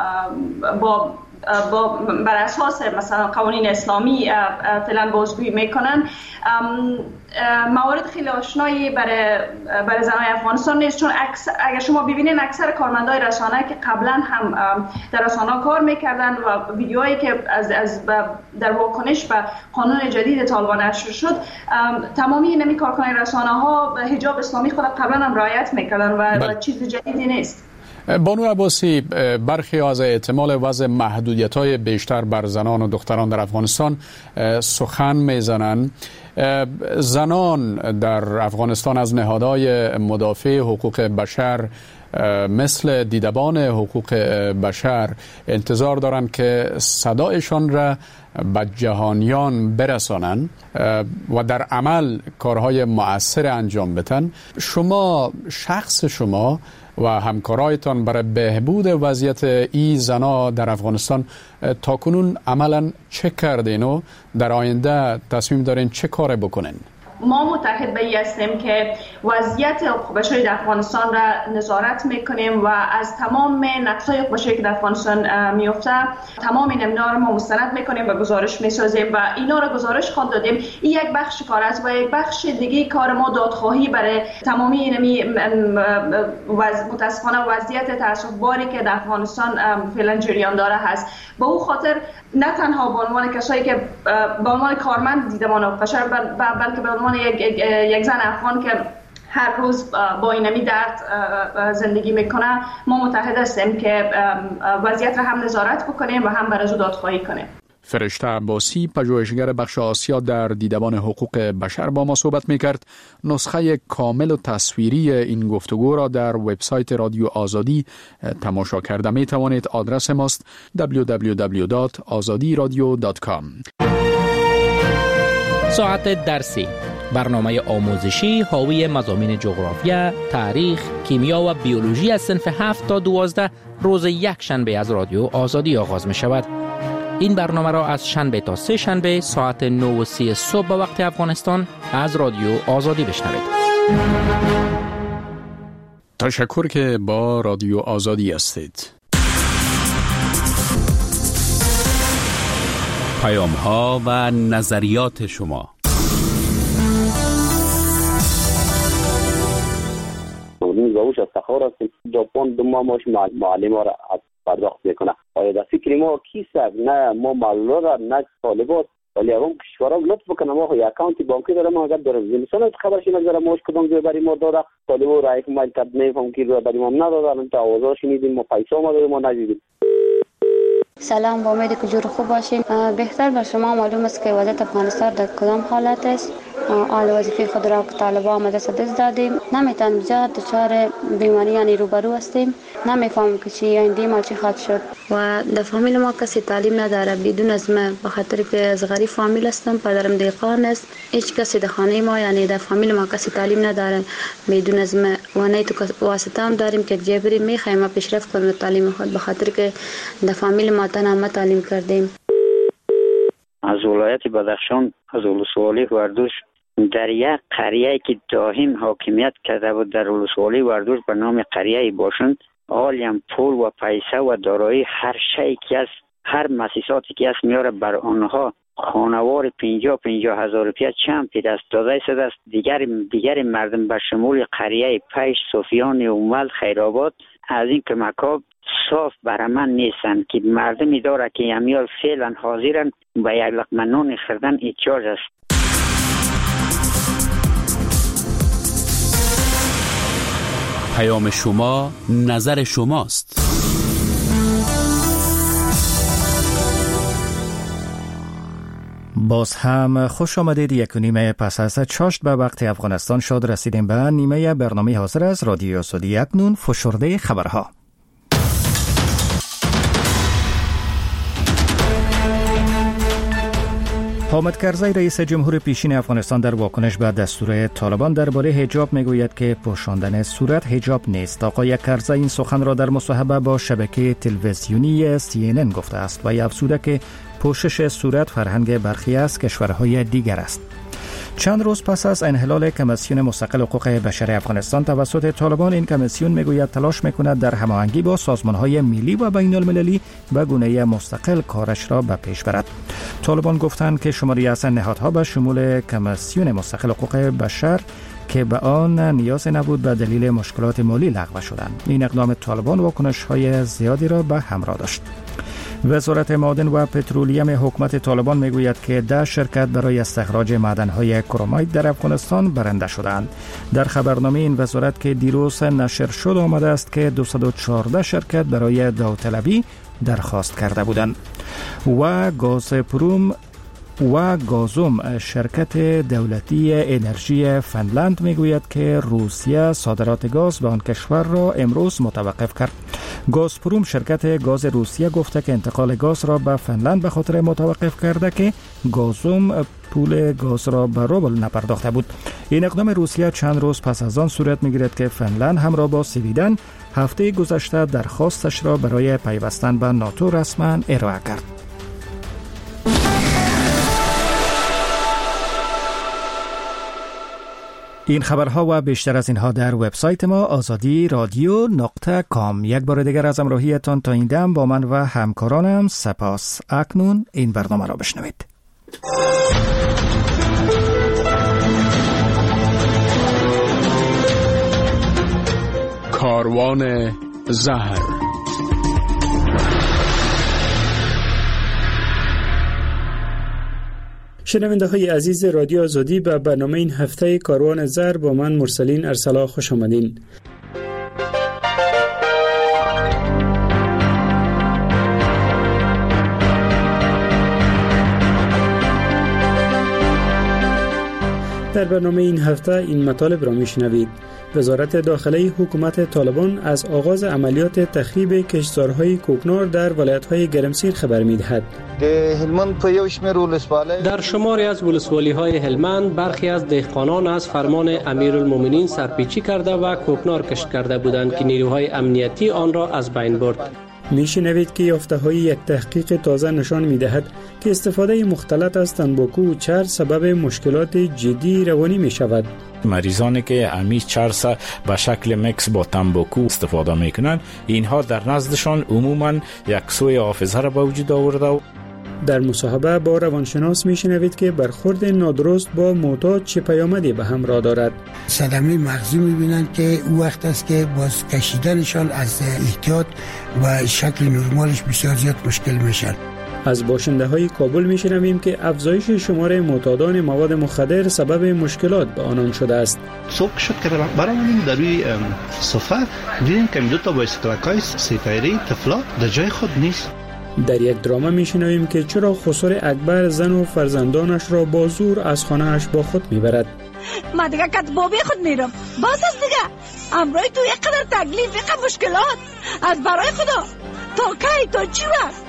با با بر اساس مثلا قوانین اسلامی فعلا بازگویی میکنن، موارد خیلی آشنایی برای برای زنان افغانستان نیست، چون اگر شما ببینید اکثر کارمندای رسانه که قبلا هم در رسانه کار میکردن و ویدیوهایی که از از در واکنش به قانون جدید طالبان نشر شد، تمامی نمی کارکنان رسانه ها به حجاب اسلامی خود قبلا هم رعایت میکردن و, و چیز جدیدی نیست. بانو عباسی، برخی از احتمال وضع محدودیت‌های بیشتر بر زنان و دختران در افغانستان سخن میزنند. زنان در افغانستان از نهادهای مدافع حقوق بشر مثل دیدبان حقوق بشر انتظار دارند که صدایشان را به جهانیان برسانند و در عمل کارهای مؤثر انجام بدن. شما شخص شما و همکارایتان برای بهبود وضعیت ای زنا در افغانستان تاکنون عملا چه کردین و در آینده تصمیم دارین چه کار بکنین؟ ما متحد به این هستیم که وضعیت حقوق بشری در افغانستان را نظارت میکنیم و از تمام نقض‌های حقوق بشری که در افغانستان میفته تمام اینا رو ما مستند میکنیم و گزارش میسازیم و اینا رو گزارش خواند دادیم. این یک بخش کار است و یک بخش دیگه کار ما دادخواهی برای تمامی اینمی متاسفانه وضعیت تأسف‌باری که در افغانستان فعلا جریان داره هست. به او خاطر نه تنها به عنوان کسایی که به عنوان کارمند دیدمان حقوق بشر بلکه به عنوان یک, یک زن افغان که هر روز با اینمی درد زندگی میکنه، ما متحد هستیم که وضعیت را هم نظارت بکنیم و هم برای او دادخواهی کنیم. فرشته عباسی، پژوهشگر بخش آسیا در دیدبان حقوق بشر با ما صحبت میکرد. نسخه کامل و تصویری این گفتگو را در وبسایت رادیو آزادی تماشا کرده می توانید. آدرس ماست دبلیو دبلیو دبلیو دات آزادی رادیو دات کام. ساعت درسی، برنامه آموزشی حاوی مضامین جغرافیا، تاریخ، کیمیا و بیولوژی از صنف هفت تا دوازده روز یک شنبه از رادیو آزادی آغاز می شود. این برنامه را از شنبه تا سه شنبه ساعت نه و سی صبح به وقت افغانستان از رادیو آزادی بشنوید. تشکر که با رادیو آزادی هستید. پیام ها و نظریات شما. روش افتخار است که ژاپن دو ماه ماش معلم ها را پرداخت میکنه. آیا در فکر ما کیست؟ نه ما معلومات را نه طالبات، ولی اون کشورها لطف بکنه ما یه اکانت بانکی داره، ما اگر داره زمستان خبرش نگذره ماش کدوم جای برای ما داده طالبو رای مایل کرد نمیفهم کی رو برای ما نداده، تا آوازش میدیم ما پیسا ما داره ما ندیدیم. سلام، با امید که جور خوب باشین. بهتر بر شما معلوم است که وضعیت افغانستان در کدام حالت است. آل وظیفه خود را که طالبان آمده دست دادیم، نمیتونیم جهت دچار بیماریانی روبرو هستیم، نمیفهمم که چی آینده ما چی خواهد شد و در فامیل ما کسی تعلیم نداره بدون از من، به خاطر که از غریب فامیل هستم، پدرم دهقان است، هیچ کسی در خانه ما یعنی در فامیل ما کسی تعلیم نداره بدون از من و نه تو واسطه هم داریم که جبری میخوایم ما پیشرفت کنیم تعلیم خود، به خاطر که در فامیل ما تنها ما تعلیم کردیم. از ولایت بدخشان از ولسوالی وردوش در یک قریه که دائم حاکمیت کرده بود در ولسوالی وردوش به نام قریه باشند، حالیم پول و پیسه و دارایی هر شیء که است، هر مؤسساتی که است میاره بر آنها خانوار پنجاه پنجاه هزار روپیه چند پی دست داده شده است. دیگر دیگر مردم به شمول قریه پیش، صوفیان، اومل، خیرآباد از این کمک‌ها صاف برای من نیستند که مردمی داره که امیال فعلا حاضرن به یک لقمه نان خوردن احتیاج است. پیام شما، نظر شماست. باز هم خوش آمدید. یک و نیمه پس از چاشت به وقت افغانستان شد، رسیدیم به نیمه برنامه حاضر از رادیو آزادی. اکنون فشرده خبرها. حامد کرزی رئیس جمهور پیشین افغانستان در واکنش به دستور طالبان درباره حجاب میگوید که پوشاندن صورت حجاب نیست. آقای کرزی این سخن را در مصاحبه با شبکه تلویزیونی سی ان ان گفته است و افزوده که پوشش صورت فرهنگ برخی از کشورهای دیگر است. چند روز پس از انحلال کمیسیون مستقل حقوق بشر افغانستان توسط طالبان، این کمیسیون میگوید تلاش میکند در هماهنگی با سازمانهای ملی و بین المللی به گونه مستقل کارش را به پیش برد. طالبان گفتند که شماری از نهادها به شمول کمیسیون مستقل حقوق بشر که به آن نیاز نبود به دلیل مشکلات مالی لغو شدند. این اقدام طالبان واکنش‌های زیادی را به همراه داشت. وزارت معادن و پترولیم حکومت طالبان میگوید که ده شرکت برای استخراج معدن‌های کرومایت در افغانستان برنده شدند. در خبرنامه این وزارت که دیروز نشر شد آمده است که دویست و چهارده شرکت برای داوطلبی درخواست کرده بودند. و گازپروم و گازوم شرکت دولتی انرژی فنلند میگوید که روسیه صادرات گاز به آن کشور را امروز متوقف کرد. گازپروم شرکت گاز روسیه گفته که انتقال گاز را به فنلند به خاطر متوقف کرده که گازوم پول گاز را به روبل نپرداخته بود. این اقدام روسیه چند روز پس از آن صورت میگیرد که فنلند همراه با سویدن هفته گذشته درخواستش را برای پیوستن به ناتو رسما ارائه کرد. این خبرها و بیشتر از اینها در وبسایت ما آزادی رادیو نقطه کام. یک بار دیگر از همراهیتان تا این دم با من و همکارانم سپاس. اکنون این برنامه را بشنوید. کاروان زهر. شنونده های عزیز رادیو آزادی، به برنامه این هفته کاروان زر با من مرسلین ارسلا خوش آمدین. در برنامه این هفته این مطالب را میشنوید. وزارت داخلی حکومت طالبان از آغاز عملیات تخریب کشتزارهای کوکنار در ولایت‌های گرمسیر خبر می‌دهد. در شماری از ولسوالی‌های هلمند برخی از دهقانان از فرمان امیرالمومنین سرپیچی کرده و کوکنار کشت کرده بودند که نیروهای امنیتی آن را از بین برد. میشنوید که یافته‌های یک تحقیق تازه نشان می‌دهد که استفاده مختلط از تنباکو و چرس سبب مشکلات جدی روانی می‌شود. مریضانی که امی چرس به شکل مکس با تنباکو استفاده میکنند، اینها در نزدشان عموماً یک سوی حافظه را به وجود آورده. در مصاحبه با روانشناس میشنوید که برخورد نادرست با معتاد چه پیامدی به همراه دارد. صدمه مغزی میبینند که او وقت است که باز کشیدنشان از احتیاط و شکل نرمالش بسیار زیاد مشکل میشن. از باشنده های کابل میشنویم که افزایش شمار معتادان مواد مخدر سبب مشکلات به آنان شده است. صبح شد که برامونیم در روی صفحه دیدیم که دو تا بایسکلکای سیفیری طفلا در جای خود نیست. در یک درامه میشنویم که چرا خسرو اکبر زن و فرزندانش را با زور از خانه‌اش با خود میبرد. ما دیگه کت بابی خود میرم. باز است دیگه. امروی تو یک قدر تکلیف، یک قدر مشکلات. از برای خدا. تا کی تا چی وقت؟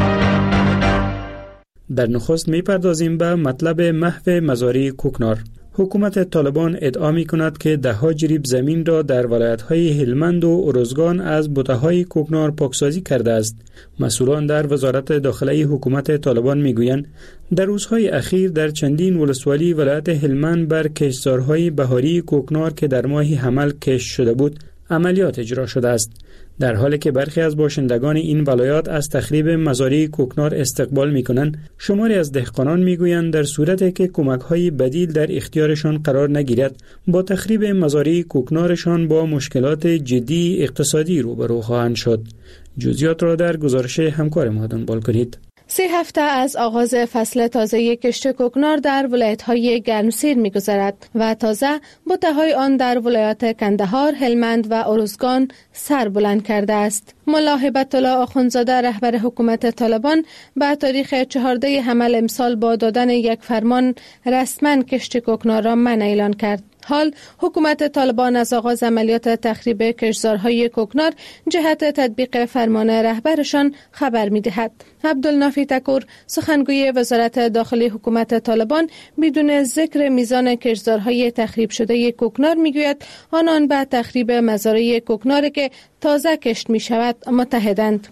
در نخست میپردازیم به مطلب محو مزاری کوکنار. حکومت طالبان ادعا می کند که ده ها جریب زمین را در ولایت‌های هلمند و ارزگان از بوته‌های کوکنار پاکسازی کرده است. مسئولان در وزارت داخلی حکومت طالبان می گویند در روزهای اخیر در چندین ولسوالی ولایت هلمند بر کشتزارهای بهاری کوکنار که در ماه حمل کشت شده بود عملیات اجرا شده است، در حالی که برخی از باشندگان این ولایات از تخریب مزارع کوکنار استقبال می‌کنند. شماری از دهقانان می‌گویند در صورتی که کمک‌های بدیل در اختیارشان قرار نگیرد با تخریب مزارع کوکنارشان با مشکلات جدی اقتصادی روبرو خواهند شد. جزئیات را در گزارش همکار ما دنبال کنید. سه هفته از آغاز فصل تازه کشت کوکنار در ولایت‌های گرمسیر می‌گذرد و تازه بوته‌های آن در ولایات کندهار، هلمند و ارزگان سر بلند کرده است. ملا هبت الله آخوندزاده رهبر حکومت طالبان به تاریخ چهاردهم حمل امسال با دادن یک فرمان رسما کشت کوکنار را منع اعلان کرد. حال حکومت طالبان از آغاز عملیات تخریب کشتزارهای کوکنار جهت تطبیق فرمان رهبرشان خبر می‌دهد. عبدالنافی تکور سخنگوی وزارت داخلی حکومت طالبان بدون ذکر میزان کشتزارهای تخریب شده کوکنار میگوید آنان به تخریب مزارع کوکنار که تازه کشت می شود متحدند.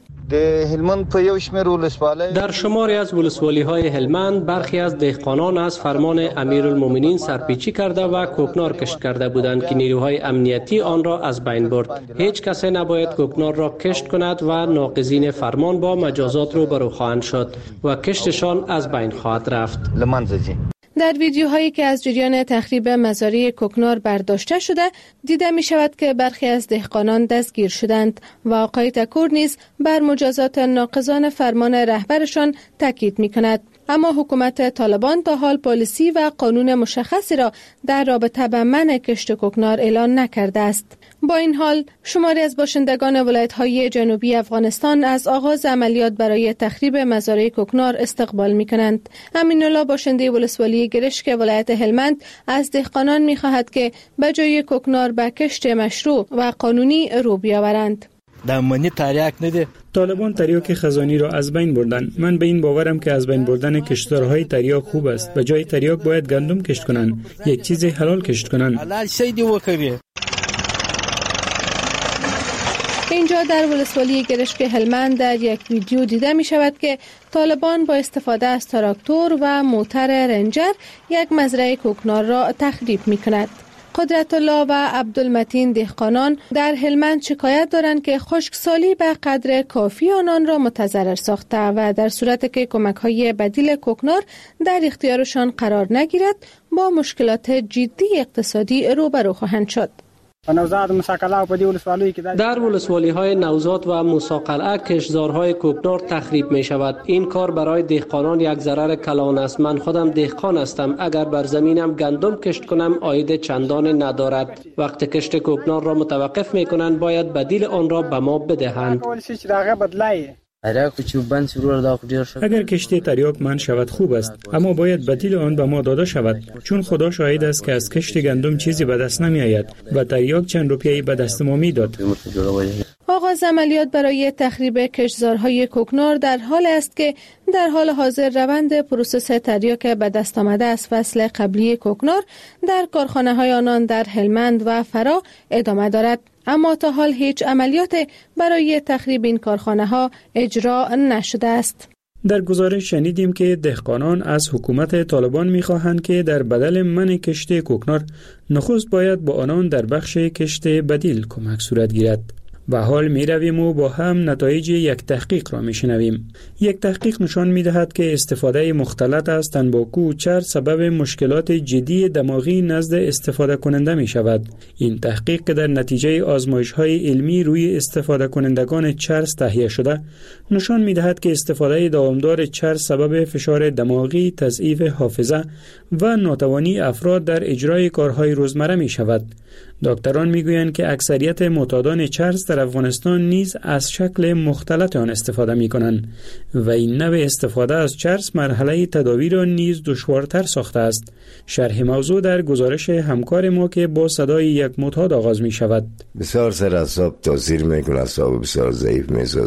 در شماری از ولسوالی‌های هلمند برخی از دهقانان از فرمان امیرالمومنین سرپیچی کرده و کوکنار کشت کرده بودند که نیروهای امنیتی آن را از بین برد. هیچ کسی نباید کوکنار را کشت کند و ناقضین فرمان با مجازات روبرو خواهند شد و کشتشان از بین خواهد رفت. در ویدیوهایی که از جریان تخریب مزارع کوکنار برداشته شده دیده می شود که برخی از دهقانان دستگیر شدند و آقای تکور نیز بر مجازات ناقضان فرمان رهبرشان تاکید می کند. اما حکومت طالبان تا حال پالیسی و قانون مشخصی را در رابطه با منع کشت کوکنار اعلان نکرده است. با این حال شماری از باشندگان ولایت‌های جنوبی افغانستان از آغاز عملیات برای تخریب مزارع کوکنار استقبال می‌کنند. امین الله باشنده ولسوالی گرشک ولایت هلمند از دهقانان می‌خواهد که به جای کوکنار به کشت مشروع و قانونی رو بیاورند. دمانی تریاک نده. طالبان تریاک خزانی را از بین بردن. من به این باورم که از بین بردن کشتزارهای تریاک خوب است. به جای تریاک باید گندم کشت کنند. یک چیز حلال کشت کنند. اینجا در ولسوالی گرشک هلمند در یک ویدیو دیده می شود که طالبان با استفاده از تراکتور و موتر رنجر یک مزرعه کوکنار را تخریب می کند. قدرت الله و عبدالمتین دهقانان در هلمند شکایت دارند که خشکسالی به قدر کافی آنان را متضرر ساخته و در صورت که کمک‌های بدیل کوکنار در اختیارشان قرار نگیرد با مشکلات جدی اقتصادی روبرو خواهند شد. در ولسوالی‌های نوزاد و موسی کشتزارهای کوکنار تخریب می شود. این کار برای دهقانان یک ضرر کلان است. من خودم دهقان هستم. اگر بر زمینم گندم کشت کنم عاید چندان ندارد. وقتی کشت کوکنار را متوقف می کنند باید بدیل آن را به ما بدهند. اگر کشتی تریاک من شود خوب است، اما باید بدیل آن به ما داده شود، چون خدا شاهد است که از کشت گندم چیزی به دست نمی آید. و تریاک چند روپیه‌ای به دست ما می داد. آغاز عملیات برای تخریب کشتزارهای کوکنار در حال است که در حال حاضر روند پروسس تریاک به دست آمده از فصل قبلی کوکنار در کارخانه‌های آنان در هلمند و فرا ادامه دارد. اما تا حال هیچ عملیات برای تخریب این کارخانه ها اجرا نشده است. در گزارش شنیدیم که دهقانان از حکومت طالبان می‌خواهند که در بدل منع کشت کوکنار نخست باید با آنان در بخش کشت بدیل کمک صورت گیرد. و حال می رویم و با هم نتایج یک تحقیق را می شنویم. یک تحقیق نشان می دهد که استفاده مختلط از تنباکو و چرس سبب مشکلات جدی دماغی نزد استفاده کننده می شود. این تحقیق که در نتیجه آزمایش های علمی روی استفاده کنندگان چرس تهیه شده نشان می دهد که استفاده داومدار چرس سبب فشار دماغی، تضعیف حافظه و ناتوانی افراد در اجرای کارهای روزمره می شود. دکتران میگویند که اکثریت معتادان چرس در افغانستان نیز از شکل مختلط آن استفاده میکنند و این نوع استفاده از چرس مرحله تداوی را نیز دشوارتر ساخته است. شرح موضوع در گزارش همکار ما که با صدای یک معتاد آغاز می شود. بسیار سر اعصاب تاثیر میکنه، اعصاب بسیار ضعیف میسازه.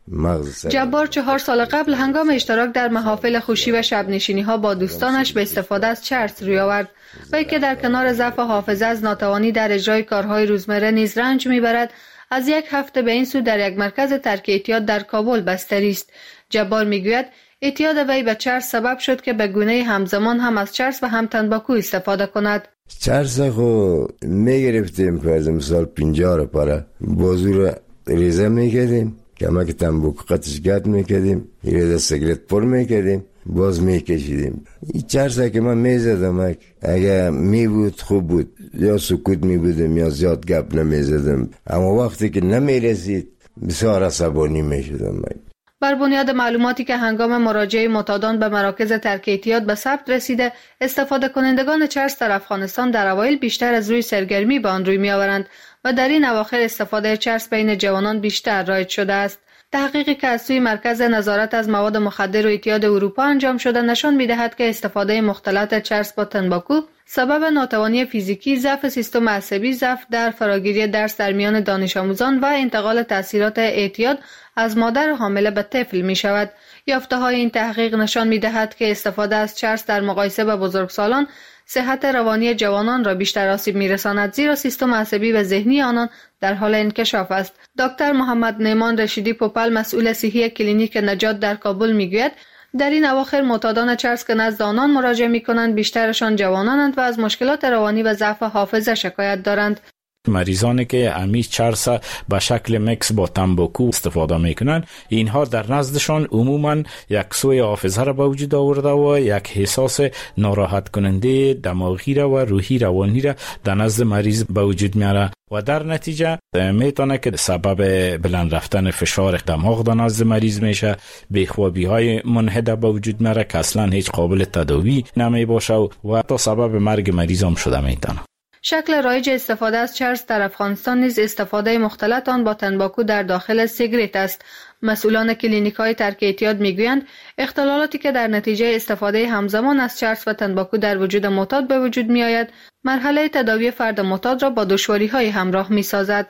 مغز. جبار چهار سال قبل هنگام اشتراک در محافل خوشی و شب نشینی ها با دوستانش به استفاده از چرس روی آورد و که در کنار ضعف حافظه از ناتوانی در اجرای کارهای روزمره نیز رنج میبرد، از یک هفته به این سو در یک مرکز ترک اعتیاد در کابل بستری است. جبار میگوید اعتیاد وی به چرس سبب شد که به گونه همزمان هم از چرس و هم تنباکو استفاده کند. چرس خو میگرفتیم که از مثال پنجاه رو پاره بازو رو ریزه میکردیم، کمک تنباکو قطش گرد میکردیم، ریزه سیگرت پر میکردیم، باز میکشیدیم. این چرسه که من میزدم اگه میبود خوب بود، یا سکوت میبودم یا زیاد گپ نمیزدم، اما وقتی که نمیرسید بسیار عصبانی میشدم. بر بنیاد معلوماتی که هنگام مراجعه معتادان به مراکز ترک اعتیاد به ثبت رسیده، استفاده کنندگان چرس در افغانستان در اوایل بیشتر از روی سرگرمی به آن روی میآورند و در این اواخر استفاده چرس بین جوانان بیشتر رایج شده است. تحقیقی که از سوی مرکز نظارت از مواد مخدر و اعتیاد اروپا انجام شده نشان می‌دهد که استفاده مختلط چرس با تنباکو سبب ناتوانی فیزیکی، ضعف سیستم عصبی، ضعف در فراگیری درس در میان دانش آموزان و انتقال تاثیرات اعتیاد از مادر حامله به طفل می شود. یافته‌های این تحقیق نشان می دهد که استفاده از چرس در مقایسه با بزرگسالان صحت روانی جوانان را بیشتر آسیب می رساند، زیرا سیستم عصبی و ذهنی آنان در حال انکشاف است. دکتر محمد نیمان رشیدی پوپل، مسئول صحی کلینیک نجات در کابل می گوید در این اواخر معتادان چرس که نزد آنان مراجعه می کنند بیشترشان جوانانند و از مشکلات روانی و ضعف حافظه شکایت دارند. مریضانی که امی چرس به شکل مکس با تنباکو استفاده میکنن، اینها در نزدشان عموما یک سوء حافظه را به وجود آورده و یک احساس ناراحت کننده دماغی را و روحی روانی را در نزد مریض به وجود میاره و در نتیجه میتونه که سبب بلند رفتن فشار دماغ در نزد مریض میشه، بیخوابی های منحده به وجود میاره که اصلا هیچ قابل تداوی نمی باشه و تا سبب مرگ مریض هم شده میتونه. شکل رایج استفاده از چرس در افغانستان نیز استفاده مختلط آن با تنباکو در داخل سیگریت است. مسئولان کلینیک‌های ترک اعتیاد میگویند اختلالاتی که در نتیجه استفاده همزمان از چرس و تنباکو در وجود معتاد به وجود میآید، مرحله تداوی فرد معتاد را با دشواری‌های همراه می‌سازد.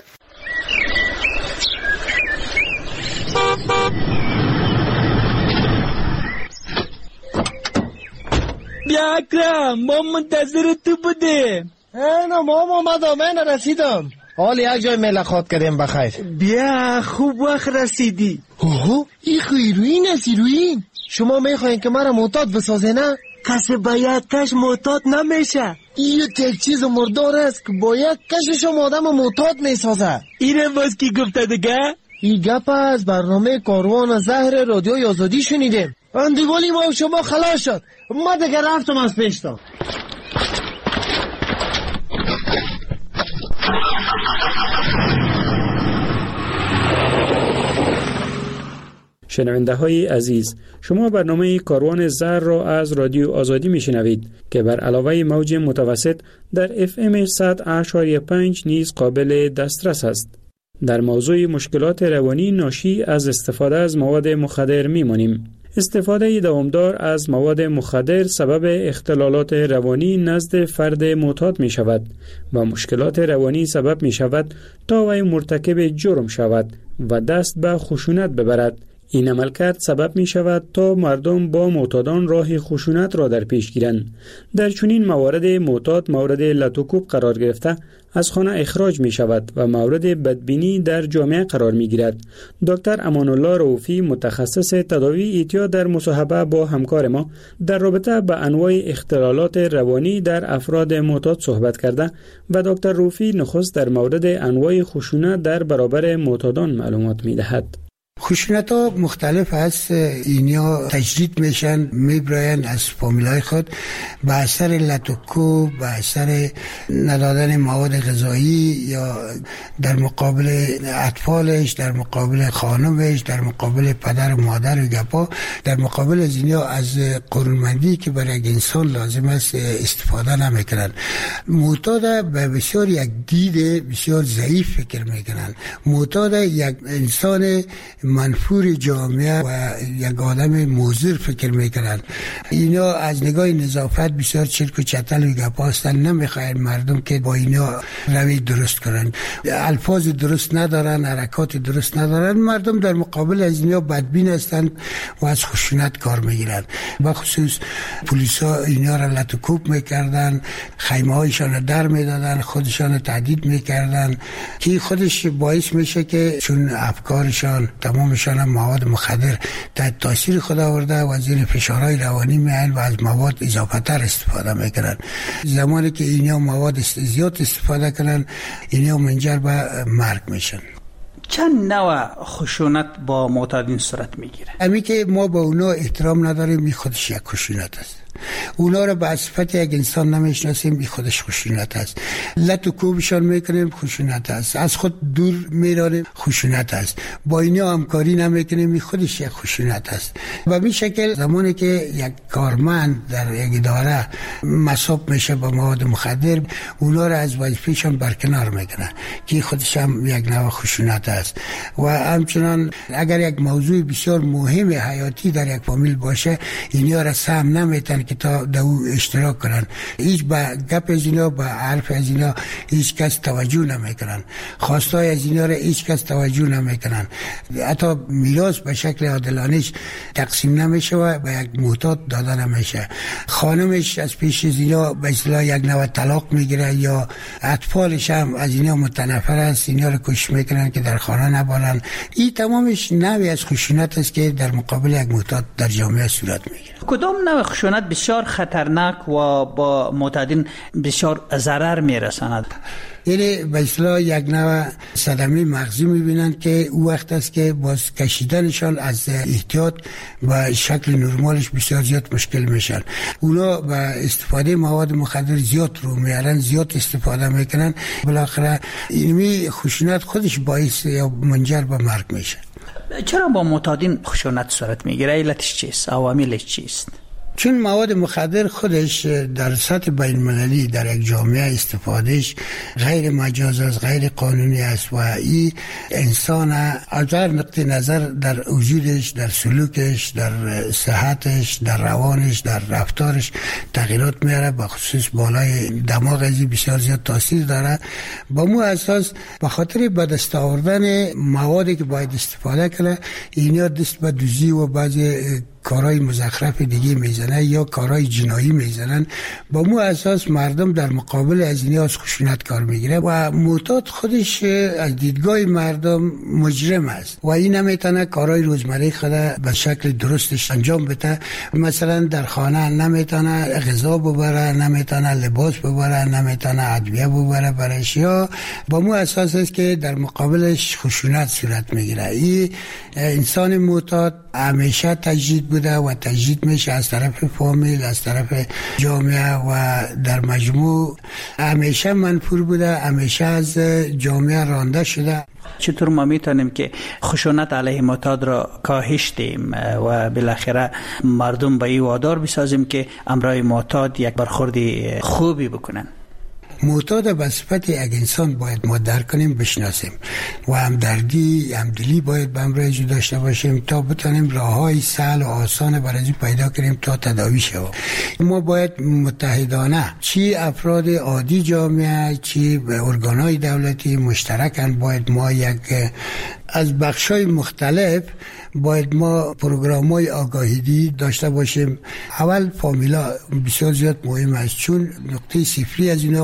بیا اکرم، ما منتظر تو بودیم. اینا ماما اومدم، من رسیدم. حالا یک جای ملاقات کردیم بخیر. بیا خوب وقت رسیدی. اوه این خیروین است. ایروین شما میخواین که مرا معتاد بسازه نه؟ کسی باید کش معتاد نمیشه. این یک چیز مردار است که باید کشش آدم معتاد میسازه. اینم باز کی گفته دیگه؟ این گپ از برنامه کاروان زهر رادیوی آزادی شنیدیم. اندیوالی ما شما خلاص شد، ما دیگه رفتم از پیشتا. شنونده های عزیز، شما برنامه کاروان زهر را از رادیو آزادی می شنوید که بر علاوه موج متوسط در اف ام صد و پنج نیز قابل دسترس است. در موضوع مشکلات روانی ناشی از استفاده از مواد مخدر می مانیم. استفاده دوامدار از مواد مخدر سبب اختلالات روانی نزد فرد معتاد می شود و مشکلات روانی سبب می شود تا وی مرتکب جرم شود و دست به خشونت ببرد. این عملکرد سبب می شود تا مردم با معتادان راه خشونت را در پیش گیرند. در چنین موارد معتاد مورد لطوکوب قرار گرفته از خانه اخراج می شود و مورد بدبینی در جامعه قرار می گیرد. دکتر امان الله رؤوفی، متخصص تداوی اعتیاد، در مصاحبه با همکار ما در رابطه با انواع اختلالات روانی در افراد معتاد صحبت کرده و دکتر رؤوفی نخست در مورد انواع خشونت در برابر معتادان معلومات می دهد. خشونت ها مختلف هست. اینیا تجدید میشن، میبراین از فامیلای خود به اثر لطوکو، به اثر ندادن مواد غذایی یا در مقابل اطفالش، در مقابل خانمش، در مقابل پدر و مادر و گپا، در مقابل از اینیا از قرونمندی که برای یک انسان لازم است استفاده نمیکنن. معتاد به بسیار یک دید بسیار ضعیف فکر میکنن. معتاد یک انسان منفور جامعه و یک آدم موزر فکر میکنن. اینا از نگاه نظافت بسیار چرک و چتل و گپ هستن، نمیخواین مردم که با اینا روی درست کنن، الفاظ درست ندارن، حرکات درست ندارن. مردم در مقابل از اینا بدبین هستند و از خشونت کار میگیرن. بخصوص پلیسا اینا را لط و کوب میکردن، خیمه هایشان در میدادن، خودشان تهدید میکردن که خودش باعث میشه که چون افکارشان تمامشان مواد مخدر تحت تاثیر خود آورده و زیر فشارهای روانی میان و از مواد اضافه تر استفاده میکنن. زمانی که اینا مواد زیاد استفاده کنن اینا منجر به مرگ میشن. چند نوع خشونت با معتادین صورت میگیره؟ امی که ما با اونا احترام نداریم می خودش یک خشونت است. اونا رو به صفت یک انسان نمیشناسیم، بی خودش خشونت است. لط و کوبشان میکنیم، خشونت است. از خود دور میرانیم، خشونت است. با اینا همکاری نمیکنیم، بی خودش یک خشونت است. و به شکل زمانی که یک کارمند در یک اداره مصاب میشه با مواد مخدر، اونا رو از وظیفه‌شان برکنار میکنن که خودش هم یک نوع خشونت است. و همچنان اگر یک موضوع بسیار مهم حیاتی در یک فامیل باشه، اینا را سهم نمیتن که تا دو اشتراک کنن. هیچ به گپ از اینا، به حرف از اینا هیچ کس توجه نمیکنن. خواستای از اینا را هیچ کس توجه نمیکنن. حتی میراث به شکل عادلانه‌اش تقسیم نمیشه و به یک معتاد داده نمیشه. خانمش از پیش از اینا به اصطلاح یک نوع طلاق میگیره یا اطفالش هم از اینا متنفر است، اینا رو کش میکنن که در خانه نبالن. این تمامش نوعی از خشونت است که در مقابل یک معتاد در جامعه صورت میگیره. کدام نوع خشونت بسیار خطرناک و با معتادین بسیار ضرر میرساند؟ یعنی به اصطلاح یک نوع صدمه مغزی میبینن که او وقت است که باز کشیدنشان از احتیاط و شکل نرمالش بسیار زیاد مشکل میشن. اونا با استفاده مواد مخدر زیاد رو میارن، زیاد استفاده میکنن، بالاخره اینمی خشونت خودش باعث یا منجر به مرگ میشه. چرا با معتادین خشونت صورت میگیره؟ علتش چیست؟ عواملش چیست؟ چون مواد مخدر خودش در سطح بین المللی در یک جامعه استفادهش غیر مجاز است، غیر قانونی است و این انسان از هر نقطه نظر در وجودش، در سلوکش، در صحتش، در روانش، در رفتارش تغییرات میاره. به خصوص بالای دماغ ازی بسیار زیاد تاثیر داره. با مو اساس به خاطر به دست آوردن موادی که باید استفاده کنه، اینا دست به دوزی و بعضی کارهای مزخرف دیگه میزنن یا کارهای جنایی میزنن. با مو اساس مردم در مقابل از اینها از خشونت کار میگیره و معتاد خودش از دیدگاه مردم مجرم است و این نمیتونه کارهای روزمره خود به شکل درستش انجام بده. مثلا در خانه نمیتونه غذا ببره، نمیتونه لباس ببره، نمیتونه ادویه ببره برش، یا با مو اساس است که در مقابلش خشونت صورت میگیره. این انسان معتاد همیشه تجدید بوده و تجدید میشه از طرف فامیل، از طرف جامعه و در مجموع همیشه منفور بوده، همیشه از جامعه رانده شده. چطور ما میتونیم که خشونت علیه معتاد را کاهش دیم و بالاخره مردم به این وادار بسازیم که امرای معتاد یک برخوردی خوبی بکنن؟ معتاد به صفت یک انسان باید ما درک کنیم، بشناسیم و همدردی، همدلی باید به همراهش داشته باشیم تا بتونیم راههای سهل و آسان برای پیدا کنیم تا تداوی شود. ما باید متحدانه، چی افراد عادی جامعه، چی ارگانهای دولتی مشترکاً، باید ما یک از بخشای مختلف باید ما پروگرام‌های آگاهی داشته باشیم. اول فامیلا بسیار زیاد مهم است، چون نقطه صفری از اینا